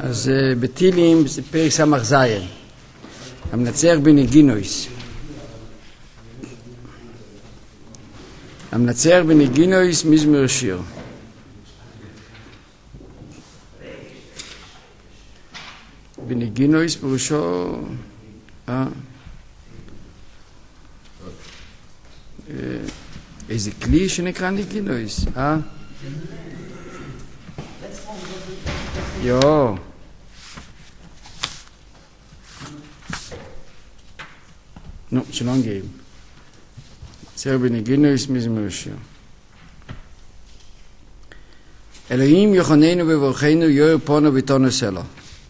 אז בתהילים זה פרק סמ"ך זין, המנצח בנגינויס. המנצח בנגינויס מזמור שיר. בנגינויס פירושו איזה כלי שנקרא נגינויס, יו. נו, שלום גאים. צר בנגינויס מזמור שיר. אלוהים יחוננו וברכנו יאיר פונו ותונו סלו.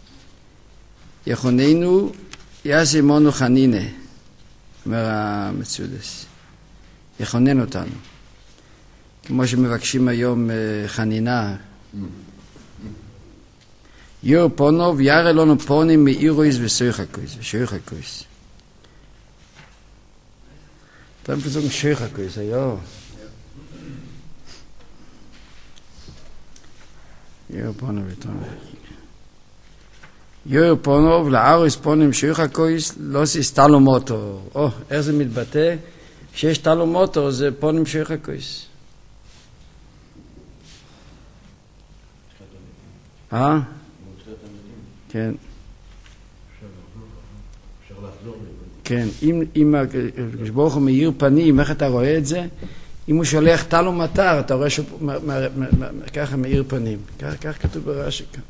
יחוננו יעשה מונו חנינה, אומר המצודס. יכונן אותנו. כמו שמבקשים היום חנינה. יאיר פונו וירא לנו פונים מאירויס ושויחקויס. Dann besuchen Schöchergrüße, ja. יאיר פונו ולארוס פונים שויחקויס לא ססתלו מוטו. איך זה מתבטא? כשיש תלו מוטו זה פונים שויחקויס. כן. כן, אם ברוך הוא מאיר פנים, איך אתה רואה את זה? אם הוא שולח טל ומטר, אתה רואה ככה מאיר פנים. כך כתוב ברש"י כאן.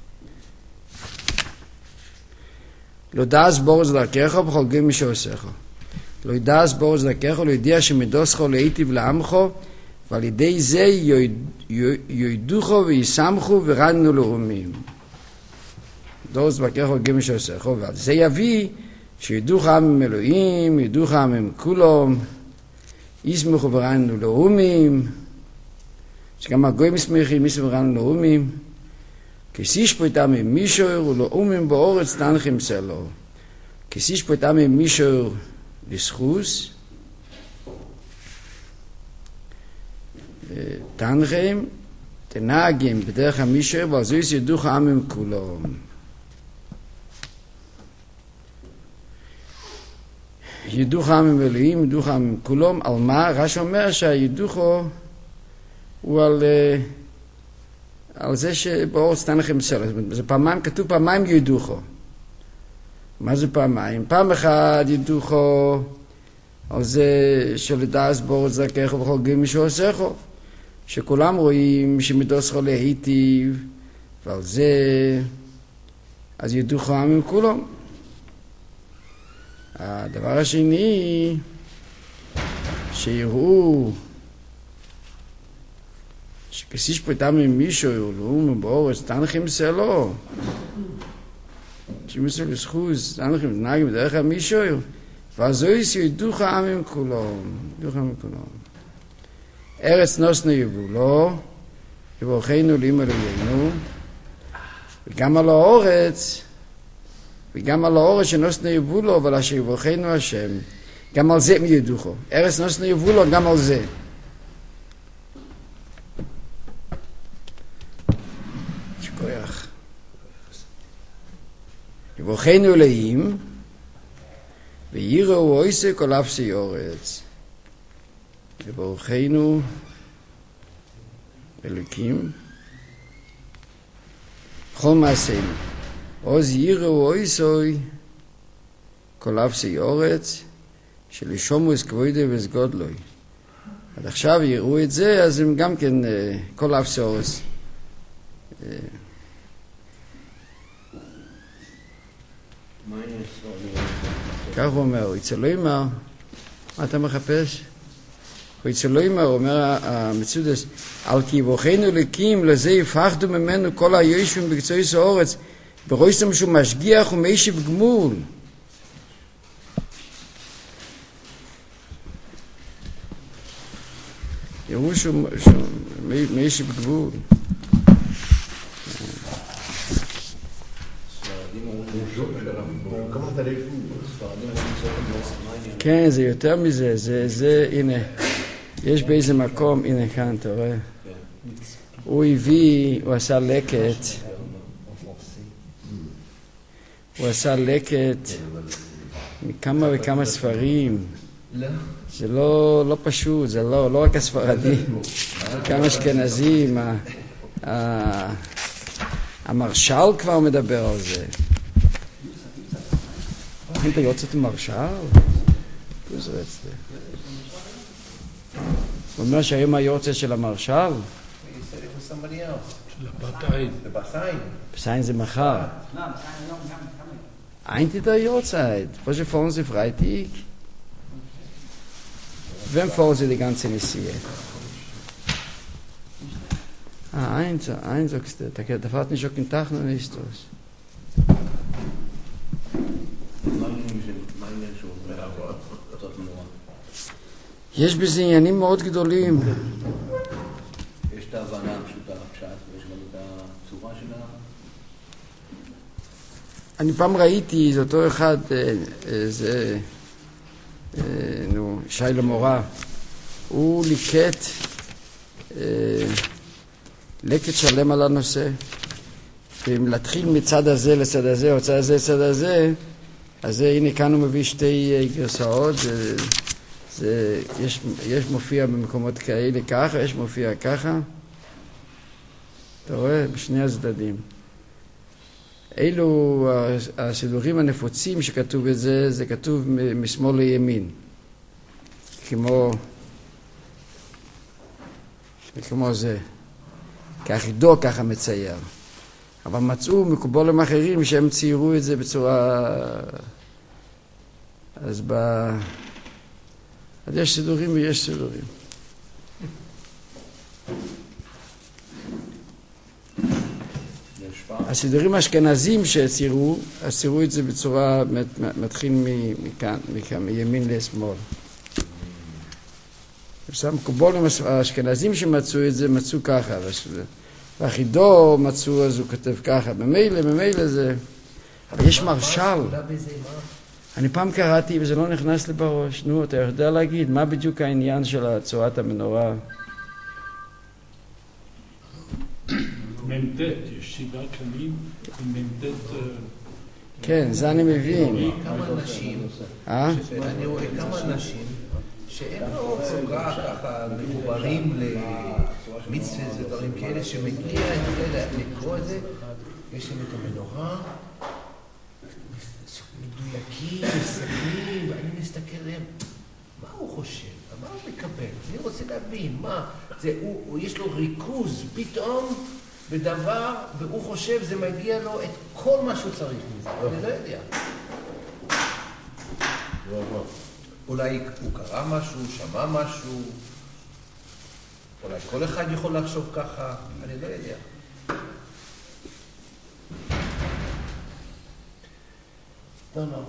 לא דעס בורז דרכך בכל גוי מי שעושך. לא דעס בורז דרכך, לא ידיע שמדוסך להיטיב לעמך, ועל ידי זה יוידוך וישמחו ורדנו לאומים. דורז דרכך בכל גוי מי שעושך, ועל זה יביא שידוך עם עם אלוהים, ידוך עם עם כולם, ישמחו ורדנו לאומים, שגם הגויים ישמחים, ישמחו ורדנו לאומים, כסיש פה איתם עם מישור ולאומים באורץ תנחם סלו. כסיש פה איתם עם מישור לסחוס, תנחם, תנהגים בדרך המישור, ועל זה ידוך עם עם כולם. ידוך עם עם אלוהים, ידוך עם עם כולם, על מה? רש"י אומר שהידוך הוא על זה שבאורץ תנחם סלו. זה פעמיים, כתוב פעמיים ידוכו. מה זה פעמיים? פעם אחת ידוכו על זה שלדעס באורץ דרכך ובכל גוי מי שעושך, שכולם רואים שמדוסך להיטיב, ועל זה אז ידוכו עם עם כולם. הדבר השני, שיראו שכסיש פה איתם עם מישהו יראו באורץ תנחם סלו, שמסו לסחוס תנחם תנהגים בדרך המישהו, ועזו ידוך עם עם כולם, ידוך עם עם כולם. ארץ נוסנו יבולו, יברכנו לאם אלוהינו, וגם על האורץ, שנוסנו יבולו, אבל אשר יברכנו השם, גם על זה מידוכו. ארץ נוסנו יבולו, גם על זה. שכוח. יברכנו אלוהים, ויראו אויסה כל אפסי אורץ. יברכנו אלוקים, כל מעשינו. עוז יראו אויסוי כל אפסי אורץ, שלשומו את כבודו וסגודלוי. עד עכשיו יראו את זה, אז הם גם כן כל אפסי אורץ. כך הוא אומר, יצלוימר, מה אתה מחפש? יצלוימר, אומר המצודס, על כי יברכנו אלוקים, לזה יפחדו ממנו כל היושבים בקצויס האורץ, ברויסם שהוא משגיח ומיישב גמול. יראו שהוא מיישב גבול. כן, זה יותר מזה, זה, הנה, יש באיזה מקום, הנה כאן, אתה רואה? הוא הביא, הוא עשה לקט, הוא עשה לקט מכמה וכמה ספרים. זה לא פשוט, זה לא רק הספרדים, כמה אשכנזים. המרשל כבר מדבר על זה. אתה יוצאת עם מרשל? הוא אומר שהיום היוצא של המרשל? Sein Sie מחר. Eigentlich der Uhrzeit. Was fahren Sie Freitag? Wem fahren Sie die ganze Missie? Eins sagst du. Da fährt nicht schon den Tag noch nicht durch. יש בזה עניינים מאוד גדולים. יש את ההבנה פשוטה הפשט, ויש גם את הצורה שלה. אני פעם ראיתי, זה אותו אחד, זה, שי למורה, הוא ליקט לקט שלם על הנושא. ואם להתחיל מצד הזה לצד הזה, או צד הזה לצד הזה, אז הנה כאן הוא מביא שתי גרסאות. יש מופיע במקומות כאלה ככה, יש מופיע ככה. אתה רואה? בשני הצדדים. אלו הסידורים הנפוצים שכתוב את זה, זה כתוב משמאל לימין. כמו זה. כאחידו ככה מצייר. אבל מצאו מקובולים אחרים שהם ציירו את זה בצורה... אז יש סידורים ויש סידורים. הסידורים האשכנזים שציירו, אז ציירו את זה בצורה, מתחיל מכאן, מימין לשמאל. המקובולים האשכנזים שמצאו את זה, מצאו ככה. ואחידו מצאו, אז הוא כותב ככה. במילא זה... אבל יש מרשל. אני פעם קראתי וזה לא נכנס לי בראש. נו, אתה יודע להגיד, מה בדיוק העניין של צורת המנורה? מ"ט, יש 7 קנים עם מ"ט... כן, זה אני מבין. כמה אנשים, אני רואה כמה אנשים שהם לא כל כך ככה מחוברים למצוות ודברים כאלה, שמגיע לקרוא את זה, יש להם את המנורה, מדויקים, מסתכלים, ואני מסתכל עליהם, מה הוא חושב? מה הוא מקבל? אני רוצה להבין, מה? יש לו ריכוז פתאום בדבר, והוא חושב זה מגיע לו את כל מה שהוא צריך מזה. אני לא יודע. אולי הוא קרא משהו, שמע משהו, אולי כל אחד יכול לחשוב ככה, אני לא יודע. לא.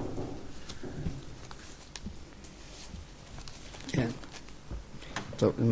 כן. טוב.